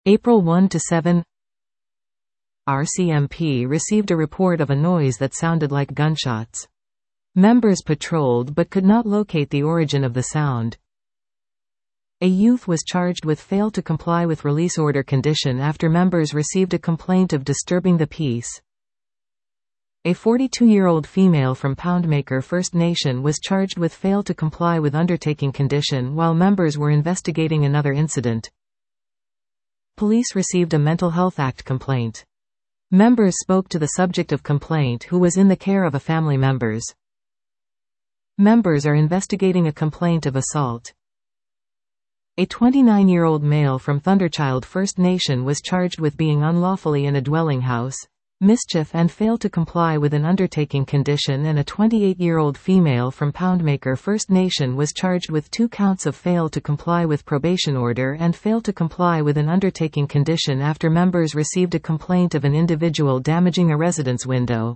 April 1 to 7. RCMP received a report of a noise that sounded like gunshots. Members patrolled but could not locate the origin of the sound. A youth was charged with fail to comply with release order condition after members received a complaint of disturbing the peace. A 42-year-old female from Poundmaker First Nation was charged with fail to comply with undertaking condition while members were investigating another incident. Police received a Mental Health Act complaint. Members spoke to the subject of complaint who was in the care of a family members. Members are investigating a complaint of assault. A 29-year-old male from Thunderchild First Nation was charged with being unlawfully in a dwelling house, mischief and fail to comply with an undertaking condition, and a 28-year-old female from Poundmaker First Nation was charged with 2 counts of fail to comply with probation order and fail to comply with an undertaking condition after members received a complaint of an individual damaging a residence window.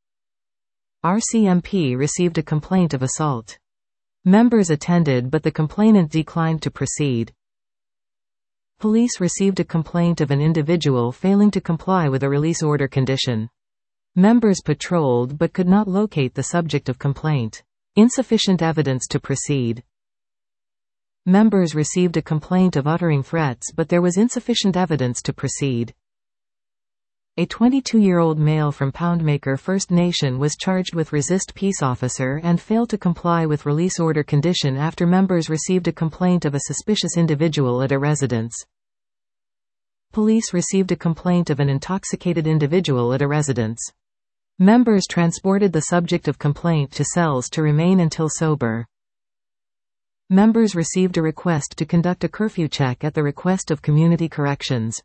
RCMP received a complaint of assault. Members attended but the complainant declined to proceed. Police received a complaint of an individual failing to comply with a release order condition. Members patrolled but could not locate the subject of complaint. Insufficient evidence to proceed. Members received a complaint of uttering threats but there was insufficient evidence to proceed. A 22-year-old male from Poundmaker First Nation was charged with resist peace officer and failed to comply with release order condition after members received a complaint of a suspicious individual at a residence. Police received a complaint of an intoxicated individual at a residence. Members transported the subject of complaint to cells to remain until sober. Members received a request to conduct a curfew check at the request of Community Corrections.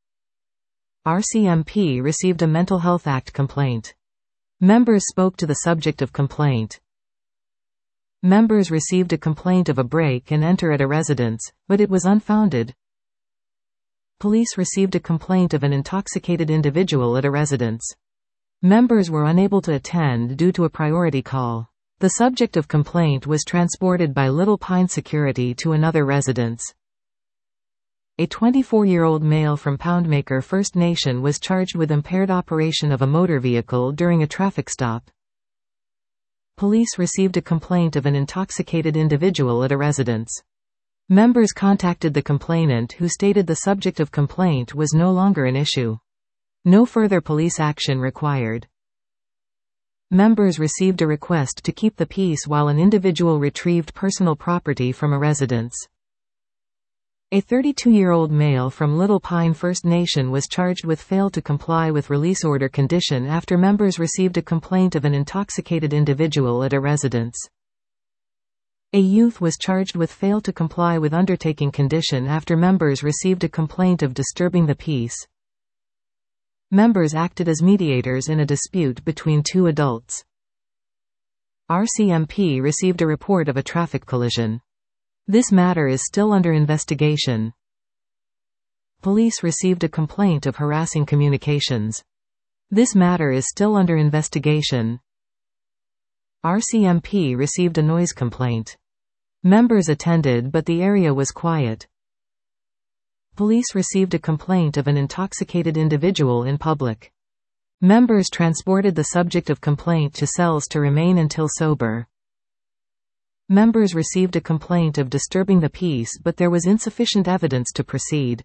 RCMP received a Mental Health Act complaint. Members spoke to the subject of complaint. Members received a complaint of a break and enter at a residence, but it was unfounded. Police received a complaint of an intoxicated individual at a residence. Members were unable to attend due to a priority call. The subject of complaint was transported by Little Pine Security to another residence. A 24-year-old male from Poundmaker First Nation was charged with impaired operation of a motor vehicle during a traffic stop. Police received a complaint of an intoxicated individual at a residence. Members contacted the complainant who stated the subject of complaint was no longer an issue. No further police action required. Members received a request to keep the peace while an individual retrieved personal property from a residence. A 32-year-old male from Little Pine First Nation was charged with fail to comply with release order condition after members received a complaint of an intoxicated individual at a residence. A youth was charged with fail to comply with undertaking condition after members received a complaint of disturbing the peace. Members acted as mediators in a dispute between 2 adults. RCMP received a report of a traffic collision. This matter is still under investigation. Police received a complaint of harassing communications. This matter is still under investigation. RCMP received a noise complaint. Members attended but the area was quiet. Police received a complaint of an intoxicated individual in public. Members transported the subject of complaint to cells to remain until sober. Members received a complaint of disturbing the peace but there was insufficient evidence to proceed.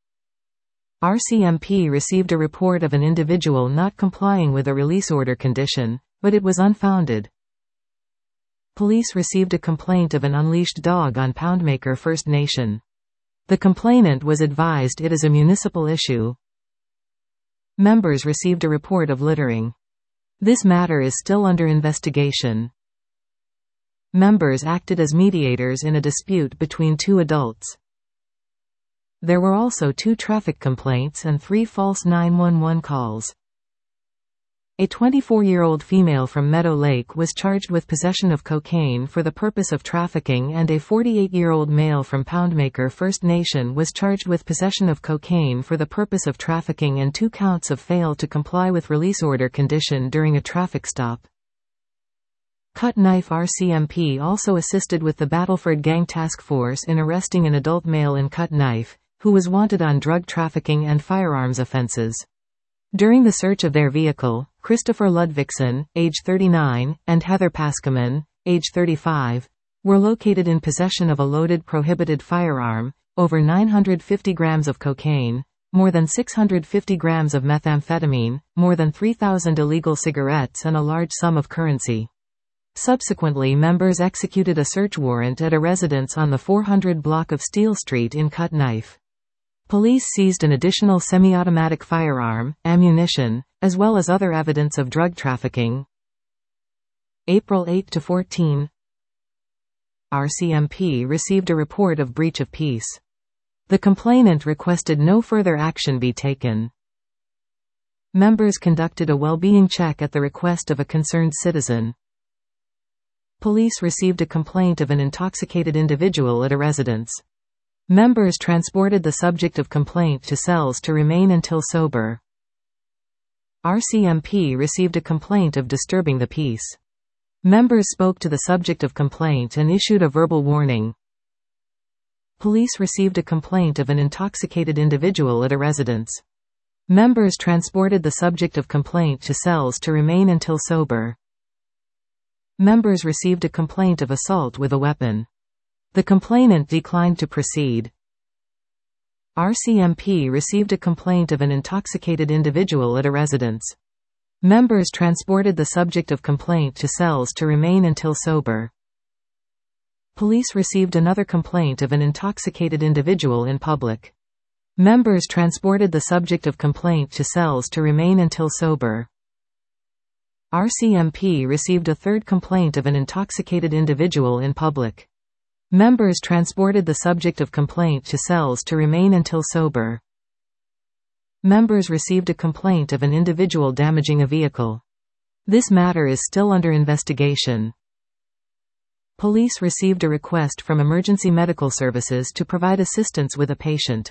RCMP received a report of an individual not complying with a release order condition, but it was unfounded. Police received a complaint of an unleashed dog on Poundmaker First Nation. The complainant was advised it is a municipal issue. Members received a report of littering. This matter is still under investigation. Members acted as mediators in a dispute between 2 adults. There were also 2 traffic complaints and 3 false 911 calls. A 24-year-old female from Meadow Lake was charged with possession of cocaine for the purpose of trafficking, and a 48-year-old male from Poundmaker First Nation was charged with possession of cocaine for the purpose of trafficking and 2 counts of fail to comply with release order condition during a traffic stop. Cut Knife RCMP also assisted with the Battleford Gang Task Force in arresting an adult male in Cut Knife, who was wanted on drug trafficking and firearms offenses. During the search of their vehicle, Christopher Ludvigsen, age 39, and Heather Paskaman, age 35, were located in possession of a loaded prohibited firearm, over 950 grams of cocaine, more than 650 grams of methamphetamine, more than 3,000 illegal cigarettes and a large sum of currency. Subsequently, members executed a search warrant at a residence on the 400 block of Steel Street in Cut Knife. Police seized an additional semi-automatic firearm, ammunition, as well as other evidence of drug trafficking. April 8–14. RCMP received a report of breach of peace. The complainant requested no further action be taken. Members conducted a well-being check at the request of a concerned citizen. Police received a complaint of an intoxicated individual at a residence. Members transported the subject of complaint to cells to remain until sober. RCMP received a complaint of disturbing the peace. Members spoke to the subject of complaint and issued a verbal warning. Police received a complaint of an intoxicated individual at a residence. Members transported the subject of complaint to cells to remain until sober. Members received a complaint of assault with a weapon. The complainant declined to proceed. RCMP received a complaint of an intoxicated individual at a residence. Members transported the subject of complaint to cells to remain until sober. Police received another complaint of an intoxicated individual in public. Members transported the subject of complaint to cells to remain until sober. RCMP received a third complaint of an intoxicated individual in public. Members transported the subject of complaint to cells to remain until sober. Members received a complaint of an individual damaging a vehicle. This matter is still under investigation. Police received a request from Emergency Medical Services to provide assistance with a patient.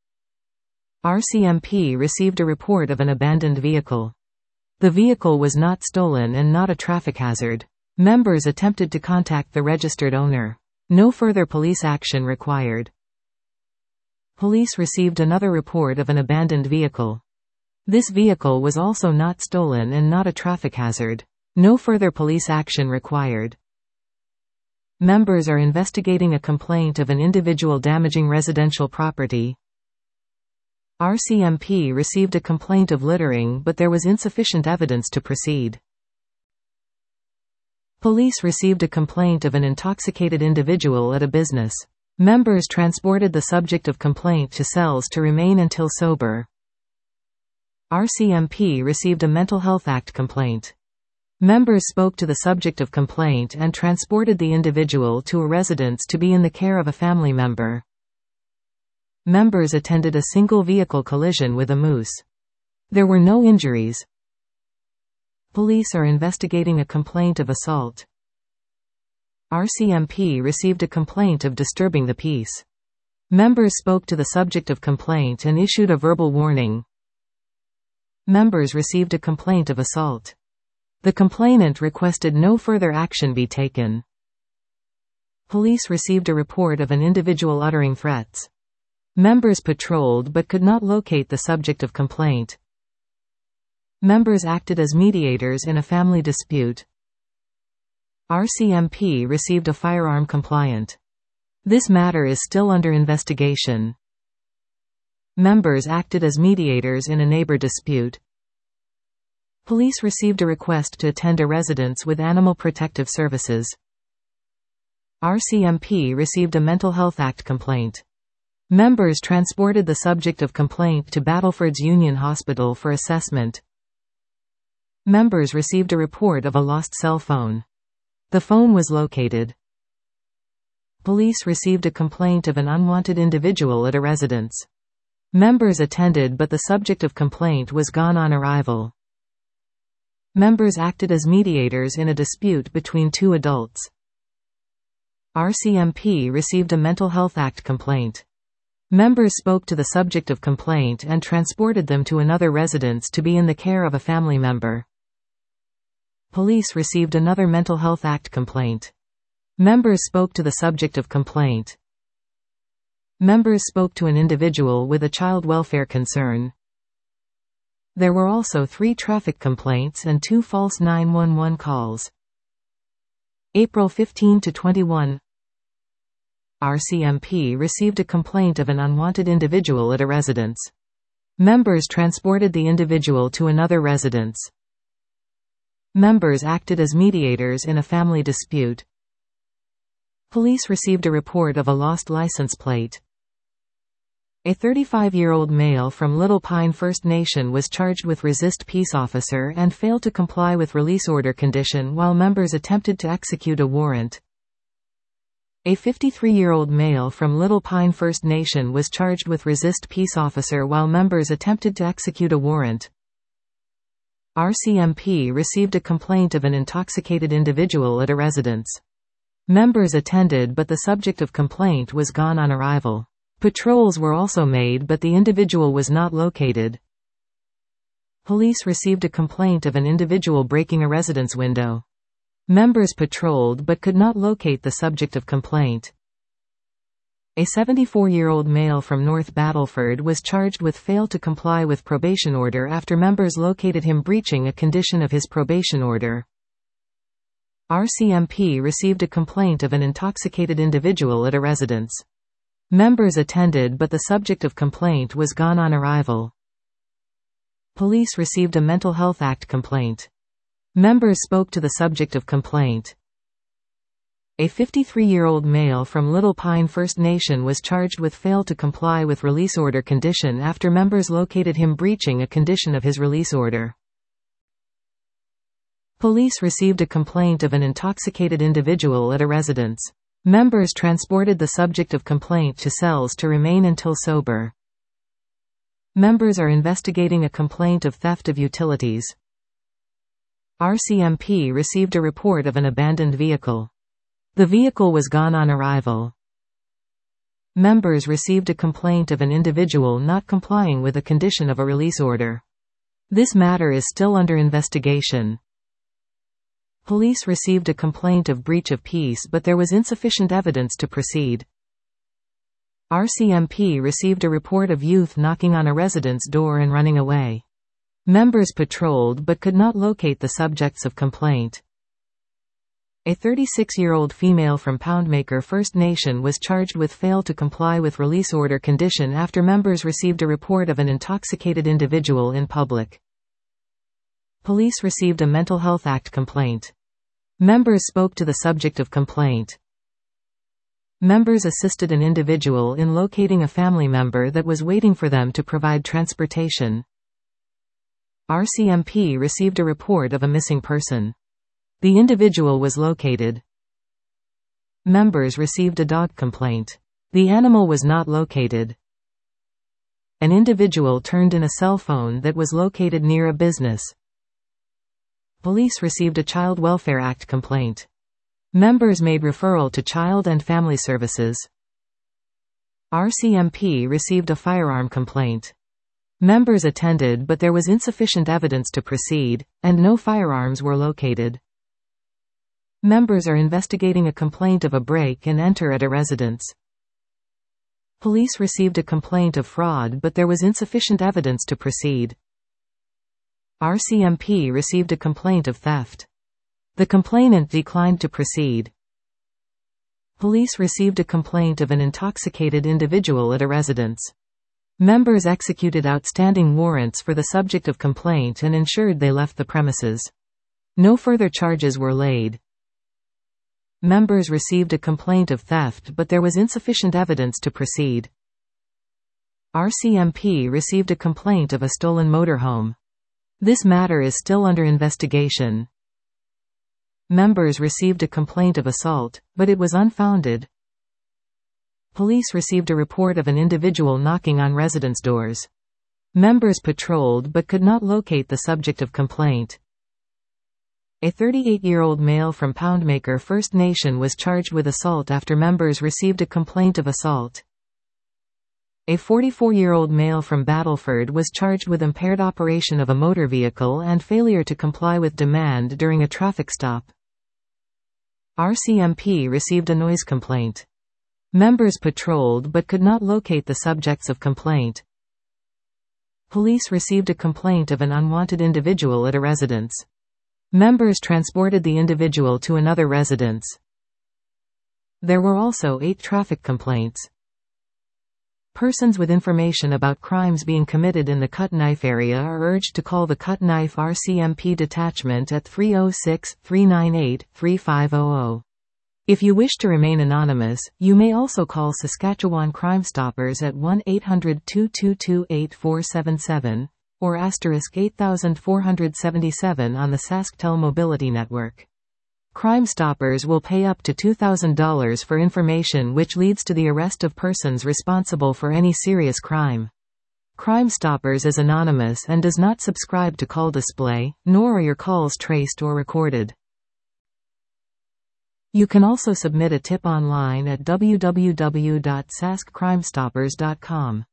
RCMP received a report of an abandoned vehicle. The vehicle was not stolen and not a traffic hazard. Members attempted to contact the registered owner. No further police action required. Police received another report of an abandoned vehicle. This vehicle was also not stolen and not a traffic hazard. No further police action required. Members are investigating a complaint of an individual damaging residential property. RCMP received a complaint of littering, but there was insufficient evidence to proceed. Police received a complaint of an intoxicated individual at a business. Members transported the subject of complaint to cells to remain until sober. RCMP received a Mental Health Act complaint. Members spoke to the subject of complaint and transported the individual to a residence to be in the care of a family member. Members attended a single vehicle collision with a moose. There were no injuries. Police are investigating a complaint of assault. RCMP received a complaint of disturbing the peace. Members spoke to the subject of complaint and issued a verbal warning. Members received a complaint of assault. The complainant requested no further action be taken. Police received a report of an individual uttering threats. Members patrolled but could not locate the subject of complaint. Members acted as mediators in a family dispute. RCMP received a firearm complaint. This matter is still under investigation. Members acted as mediators in a neighbor dispute. Police received a request to attend a residence with Animal Protective Services. RCMP received a Mental Health Act complaint. Members transported the subject of complaint to Battleford's Union Hospital for assessment. Members received a report of a lost cell phone. The phone was located. Police received a complaint of an unwanted individual at a residence. Members attended but the subject of complaint was gone on arrival. Members acted as mediators in a dispute between two adults. RCMP received a Mental Health Act complaint. Members spoke to the subject of complaint and transported them to another residence to be in the care of a family member. Police received another Mental Health Act complaint. Members spoke to the subject of complaint. Members spoke to an individual with a child welfare concern. There were also 3 traffic complaints and 2 false 911 calls. April 15 to 21. RCMP received a complaint of an unwanted individual at a residence. Members transported the individual to another residence. Members acted as mediators in a family dispute. Police received a report of a lost license plate. A 35-year-old male from Little Pine First Nation was charged with resist peace officer and failed to comply with release order condition while members attempted to execute a warrant. A 53-year-old male from Little Pine First Nation was charged with resist peace officer while members attempted to execute a warrant. RCMP received a complaint of an intoxicated individual at a residence. Members attended but the subject of complaint was gone on arrival. Patrols were also made but the individual was not located. Police received a complaint of an individual breaking a residence window. Members patrolled but could not locate the subject of complaint. A 74-year-old male from North Battleford was charged with fail to comply with probation order after members located him breaching a condition of his probation order. RCMP received a complaint of an intoxicated individual at a residence. Members attended but the subject of complaint was gone on arrival. Police received a Mental Health Act complaint. Members spoke to the subject of complaint. A 53-year-old male from Little Pine First Nation was charged with fail to comply with release order condition after members located him breaching a condition of his release order. Police received a complaint of an intoxicated individual at a residence. Members transported the subject of complaint to cells to remain until sober. Members are investigating a complaint of theft of utilities. RCMP received a report of an abandoned vehicle. The vehicle was gone on arrival. Members received a complaint of an individual not complying with a condition of a release order. This matter is still under investigation. Police received a complaint of breach of peace but there was insufficient evidence to proceed. RCMP received a report of youth knocking on a resident's door and running away. Members patrolled but could not locate the subjects of complaint. A 36-year-old female from Poundmaker First Nation was charged with fail to comply with release order condition after members received a report of an intoxicated individual in public. Police received a Mental Health Act complaint. Members spoke to the subject of complaint. Members assisted an individual in locating a family member that was waiting for them to provide transportation. RCMP received a report of a missing person. The individual was located. Members received a dog complaint. The animal was not located. An individual turned in a cell phone that was located near a business. Police received a Child Welfare Act complaint. Members made referral to Child and Family Services. RCMP received a firearm complaint. Members attended but there was insufficient evidence to proceed, and no firearms were located. Members are investigating a complaint of a break and enter at a residence. Police received a complaint of fraud but there was insufficient evidence to proceed. RCMP received a complaint of theft. The complainant declined to proceed. Police received a complaint of an intoxicated individual at a residence. Members executed outstanding warrants for the subject of complaint and ensured they left the premises. No further charges were laid. Members received a complaint of theft but there was insufficient evidence to proceed. RCMP received a complaint of a stolen motorhome. This matter is still under investigation. Members received a complaint of assault, but it was unfounded. Police received a report of an individual knocking on residence doors. Members patrolled but could not locate the subject of complaint. A 38-year-old male from Poundmaker First Nation was charged with assault after members received a complaint of assault. A 44-year-old male from Battleford was charged with impaired operation of a motor vehicle and failure to comply with demand during a traffic stop. RCMP received a noise complaint. Members patrolled but could not locate the subjects of complaint. Police received a complaint of an unwanted individual at a residence. Members transported the individual to another residence. There were also 8 traffic complaints. Persons with information about crimes being committed in the Cut Knife area are urged to call the Cut Knife RCMP detachment at 306-398-3500. If you wish to remain anonymous, you may also call Saskatchewan Crime Stoppers at 1-800-222-8477, or *8477 on the SaskTel Mobility Network. Crime Stoppers will pay up to $2,000 for information which leads to the arrest of persons responsible for any serious crime. Crime Stoppers is anonymous and does not subscribe to call display, nor are your calls traced or recorded. You can also submit a tip online at www.saskcrimestoppers.com.